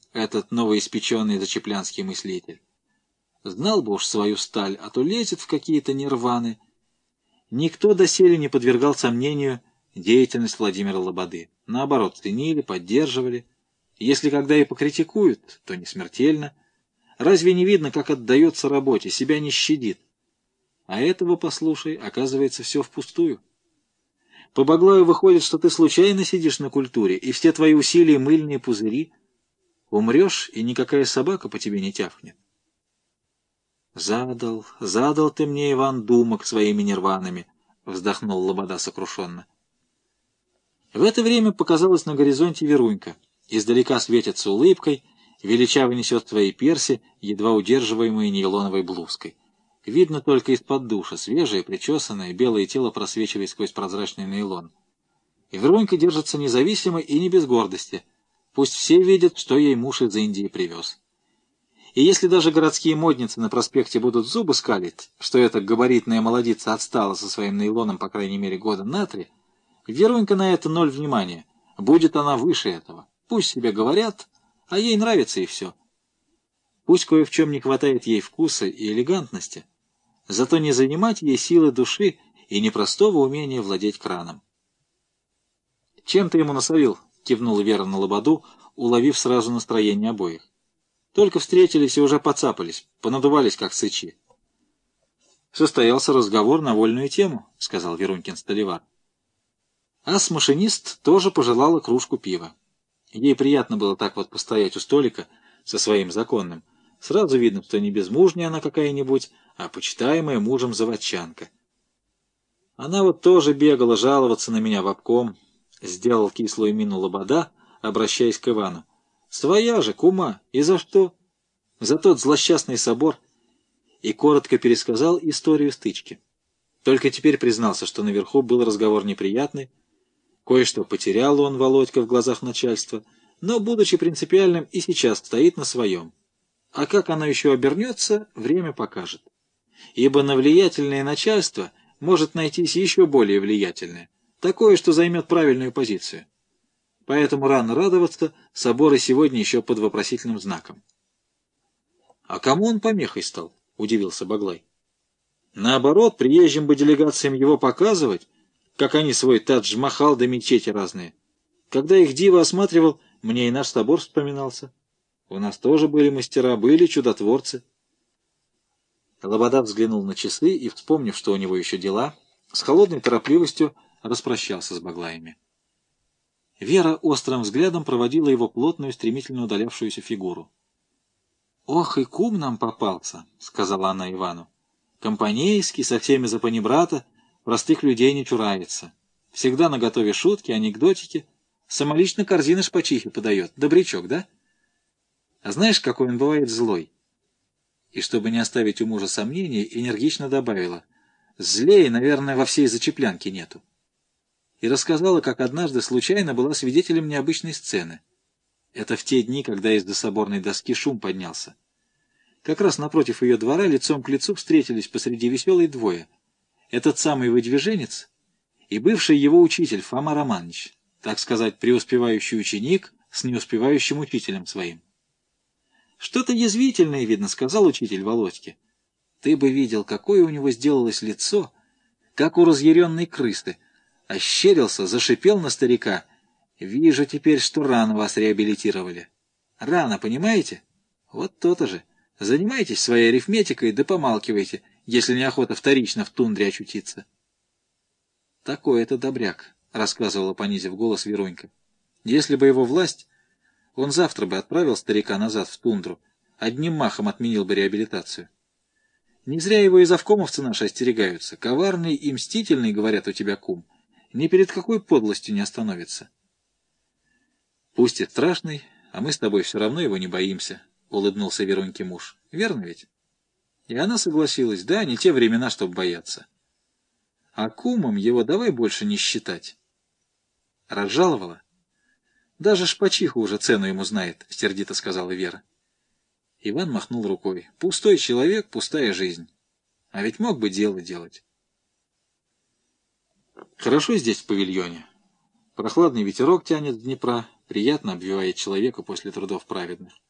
этот новоиспеченный зачеплянский мыслитель. Знал бы уж свою сталь, а то лезет в какие-то нирваны. Никто доселе не подвергал сомнению деятельность Владимира Лободы. Наоборот, ценили, поддерживали. Если когда и покритикуют, то не смертельно. Разве не видно, как отдается работе, себя не щадит? А этого, послушай, оказывается, все впустую. По Баглаю выходит, что ты случайно сидишь на культуре, и все твои усилия — мыльные пузыри. Умрешь, и никакая собака по тебе не тявкнет. Задал ты мне, Иван, думок своими нирванами, — вздохнул Лобода сокрушенно. В это время показалась на горизонте Верунька. Издалека светится улыбкой, величаво несет свои перси, едва удерживаемые нейлоновой блузкой. Видно только из-под душа, свежее, причесанное, белое тело просвечивает сквозь прозрачный нейлон. И Верунька держится независимо и не без гордости. Пусть все видят, что ей муж из Индии привез. И если даже городские модницы на проспекте будут зубы скалить, что эта габаритная молодица отстала со своим нейлоном по крайней мере года на 3, Верунька на это 0 внимания. Будет она выше этого. Пусть себе говорят, а ей нравится и все. Пусть кое в чем не хватает ей вкуса и элегантности, зато не занимать ей силы души и непростого умения владеть краном. «Чем ты ему насолил?» — кивнула Вера на Лободу, уловив сразу настроение обоих. Только встретились и уже поцапались, понадувались, как сычи. «Состоялся разговор на вольную тему», — сказал Верунькин столевар. Ас-машинист тоже пожелала кружку пива. Ей приятно было так вот постоять у столика со своим законным. Сразу видно, что не безмужняя она какая-нибудь, а почитаемая мужем заводчанка. Она вот тоже бегала жаловаться на меня в обком, — сделал кислую мину Лобода, обращаясь к Ивану. Своя же, кума, и за что? За тот злосчастный собор. И коротко пересказал историю стычки. Только теперь признался, что наверху был разговор неприятный. Кое-что потерял он, Володька, в глазах начальства, но, будучи принципиальным, и сейчас стоит на своем. А как оно еще обернется, время покажет. Ибо на влиятельное начальство может найтись еще более влиятельное, такое, что займет правильную позицию. Поэтому рано радоваться, собор и сегодня еще под вопросительным знаком. — А кому он помехой стал? — удивился Баглай. — Наоборот, приезжим бы делегациям его показывать, как они свой тадж-махал да мечети разные. Когда их диво осматривал, мне и наш собор вспоминался. У нас тоже были мастера, были чудотворцы. Лобода взглянул на часы и, вспомнив, что у него еще дела, с холодной торопливостью распрощался с Баглаями. Вера острым взглядом проводила его плотную, стремительно удалявшуюся фигуру. — Ох, и кум нам попался, — сказала она Ивану. — Компанейский, со всеми за панибрата, простых людей не чурается. Всегда наготове шутки, анекдотики. Самолично корзины шпачихи подает. Добрячок, да? А знаешь, какой он бывает злой? И, чтобы не оставить у мужа сомнений, энергично добавила. Злее, наверное, во всей зачеплянке нету. И рассказала, как однажды случайно была свидетелем необычной сцены. Это в те дни, когда из дособорной доски шум поднялся. Как раз напротив ее двора лицом к лицу встретились посреди веселой двое. Этот самый выдвиженец и бывший его учитель Фома Романович, так сказать, преуспевающий ученик с неуспевающим учителем своим. Что-то язвительное, видно, сказал учитель Володьке. Ты бы видел, какое у него сделалось лицо, как у разъяренной крысы. Ощерился, зашипел на старика. Вижу теперь, что рано вас реабилитировали. Рано, понимаете? Вот то-то же. Занимайтесь своей арифметикой, да помалкивайте, если неохота вторично в тундре очутиться. Такой это добряк, — рассказывала, понизив голос, Верунька. Если бы его власть, он завтра бы отправил старика назад в тундру, одним махом отменил бы реабилитацию. Не зря его и завкомовцы наши остерегаются. Коварный и мстительный, говорят, у тебя кум, ни перед какой подлостью не остановится. Пусть и страшный, а мы с тобой все равно его не боимся, — улыбнулся Веруньке муж. Верно ведь? И она согласилась. Да, не те времена, чтобы бояться. А кумом его давай больше не считать. Разжаловала? Даже шпачиха уже цену ему знает, — сердито сказала Вера. Иван махнул рукой. Пустой человек, пустая жизнь. А ведь мог бы дело делать. Хорошо здесь в павильоне. Прохладный ветерок тянет с Днепра, приятно обвивает человека после трудов праведных.